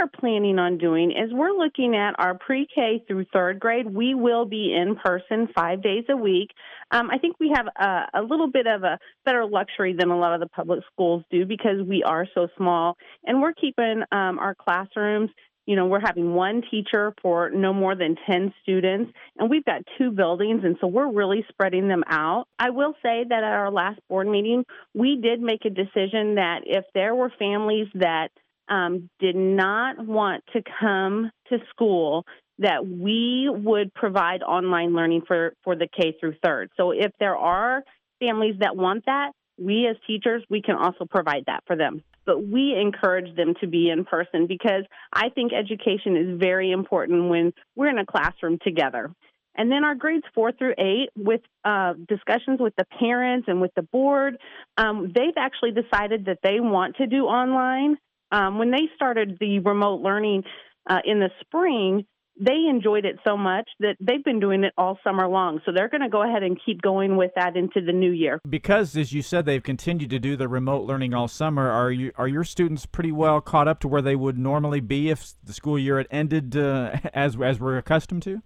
are planning on doing is we're looking at our pre-K through third grade. We will be in person 5 days a week. I think we have a little bit of a better luxury than a lot of the public schools do because we are so small, and we're keeping our classrooms. We're having one teacher for no more than 10 students, and we've got two buildings, and so we're really spreading them out. I will say that at our last board meeting, we did make a decision that if there were families that did not want to come to school, that we would provide online learning for the K through third. So if there are families that want that, we as teachers, we can also provide that for them. But we encourage them to be in person because I think education is very important when we're in a classroom together. And then our grades 4 through 8, with discussions with the parents and with the board, they've actually decided that they want to do online. When they started the remote learning in the spring, they enjoyed it so much that they've been doing it all summer long. So they're going to go ahead and keep going with that into the new year. Because, as you said, they've continued to do the remote learning all summer, are your students pretty well caught up to where they would normally be if the school year had ended as we're accustomed to?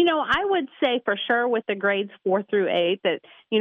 I would say for sure with the grades 4 through 8 that,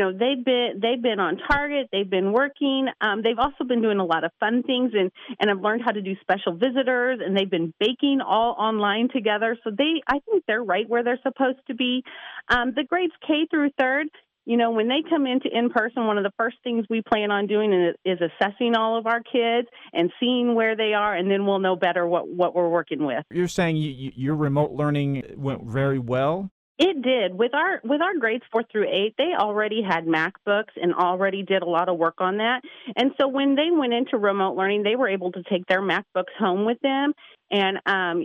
they've been on target. They've been working. They've also been doing a lot of fun things and have learned how to do special visitors, and they've been baking all online together. So I think they're right where they're supposed to be. The grades K through third, when they come into in-person, one of the first things we plan on doing is assessing all of our kids and seeing where they are, and then we'll know better what we're working with. You're saying your remote learning went very well? It did. With our grades 4 through 8, they already had MacBooks and already did a lot of work on that. And so when they went into remote learning, they were able to take their MacBooks home with them. And,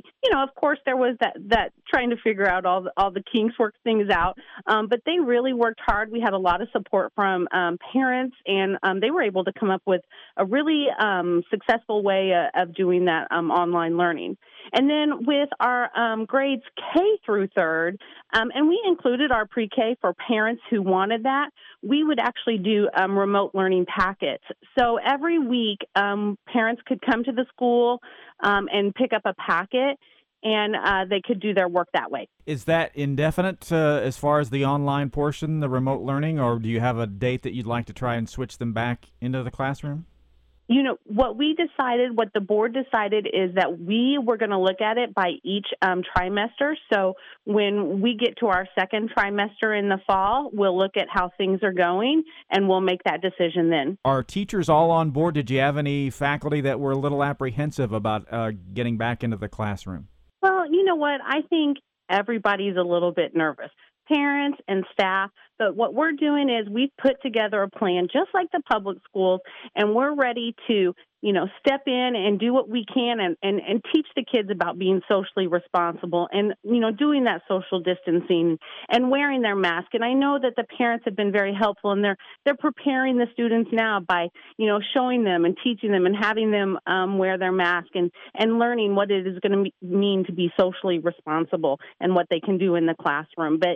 of course, there was that trying to figure out all the kinks, work things out. But they really worked hard. We had a lot of support from parents, and they were able to come up with a really successful way of doing that online learning. And then with our grades K through third, and we included our pre-K for parents who wanted that, we would actually do remote learning packets. So every week, parents could come to the school and pick up a packet, and they could do their work that way. Is that indefinite as far as the online portion, the remote learning, or do you have a date that you'd like to try and switch them back into the classroom? What the board decided is that we were going to look at it by each trimester. So when we get to our second trimester in the fall, we'll look at how things are going, and we'll make that decision then. Are teachers all on board? Did you have any faculty that were a little apprehensive about getting back into the classroom? Well, you know what? I think everybody's a little bit nervous. Parents and staff, but what we're doing is we've put together a plan just like the public schools, and we're ready to, step in and do what we can and teach the kids about being socially responsible and, doing that social distancing and wearing their mask. And I know that the parents have been very helpful, and they're preparing the students now by, showing them and teaching them and having them wear their mask and learning what it is going to mean to be socially responsible and what they can do in the classroom. But,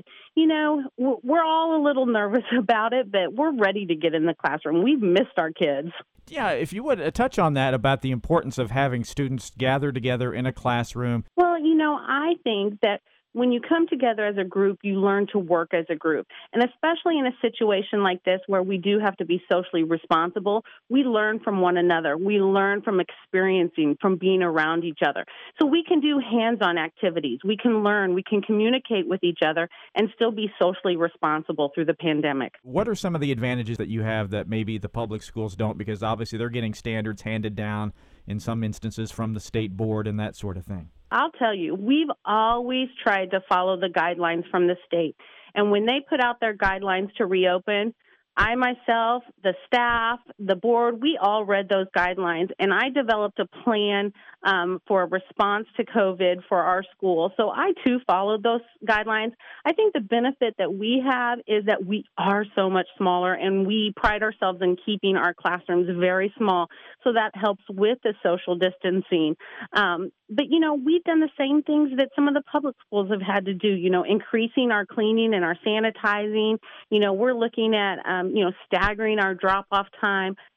we're all a little nervous about it, but we're ready to get in the classroom. We've missed our kids. Yeah, if you would touch on that about the importance of having students gather together in a classroom. Well, I think that when you come together as a group, you learn to work as a group. And especially in a situation like this where we do have to be socially responsible, we learn from one another. We learn from experiencing, from being around each other. So we can do hands-on activities. We can learn. We can communicate with each other and still be socially responsible through the pandemic. What are some of the advantages that you have that maybe the public schools don't? Because obviously they're getting standards handed down in some instances from the state board and that sort of thing. I'll tell you, we've always tried to follow the guidelines from the state. And when they put out their guidelines to reopen, I myself, the staff, the board, we all read those guidelines, and I developed a plan for a response to COVID for our school. So I, too, followed those guidelines. I think the benefit that we have is that we are so much smaller, and we pride ourselves in keeping our classrooms very small, so that helps with the social distancing. But, we've done the same things that some of the public schools have had to do, increasing our cleaning and our sanitizing. We're looking at, staggering our drop-off time.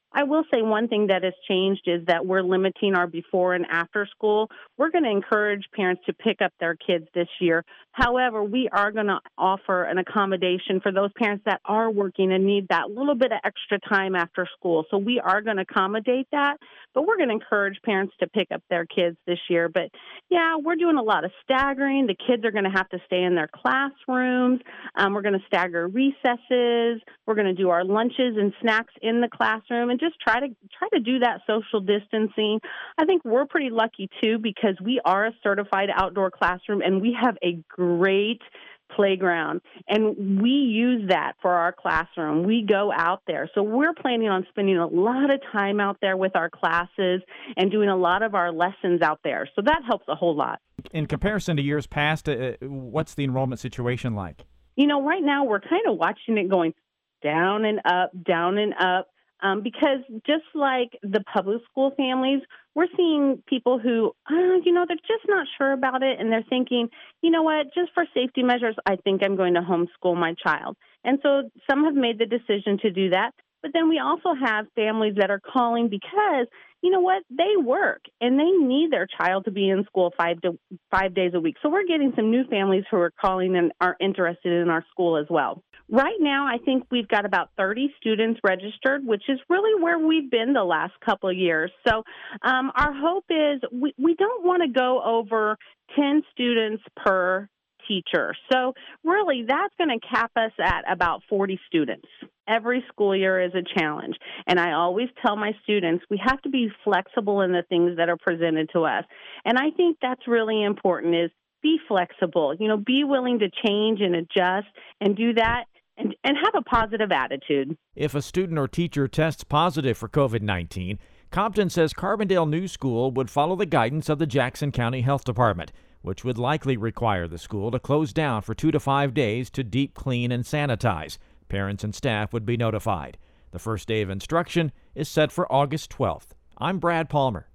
I will say one thing that has changed is that we're limiting our before and after school. We're going to encourage parents to pick up their kids this year. However, we are going to offer an accommodation for those parents that are working and need that little bit of extra time after school. So we are going to accommodate that, but we're going to encourage parents to pick up their kids this year. But yeah, we're doing a lot of staggering. The kids are going to have to stay in their classrooms. We're going to stagger recesses. We're going to do our lunches and snacks in the classroom and just try to do that social distancing. I think we're pretty lucky too because we are a certified outdoor classroom and we have a great playground and we use that for our classroom. We go out there. So we're planning on spending a lot of time out there with our classes and doing a lot of our lessons out there. So that helps a whole lot. In comparison to years past, what's the enrollment situation like? Right now we're kind of watching it going down and up, because just like the public school families, we're seeing people who, they're just not sure about it. And they're thinking, you know what, just for safety measures, I think I'm going to homeschool my child. And so some have made the decision to do that. But then we also have families that are calling because, you know what, they work and they need their child to be in school 5 days a week. So we're getting some new families who are calling and are interested in our school as well. Right now, I think we've got about 30 students registered, which is really where we've been the last couple of years. So our hope is we don't want to go over 10 students per teacher. So really, that's going to cap us at about 40 students. Every school year is a challenge. And I always tell my students, we have to be flexible in the things that are presented to us. And I think that's really important is be flexible, be willing to change and adjust and do that. And have a positive attitude. If a student or teacher tests positive for COVID-19, Compton says Carbondale New School would follow the guidance of the Jackson County Health Department, which would likely require the school to close down for 2 to 5 days to deep clean and sanitize. Parents and staff would be notified. The first day of instruction is set for August 12th. I'm Brad Palmer.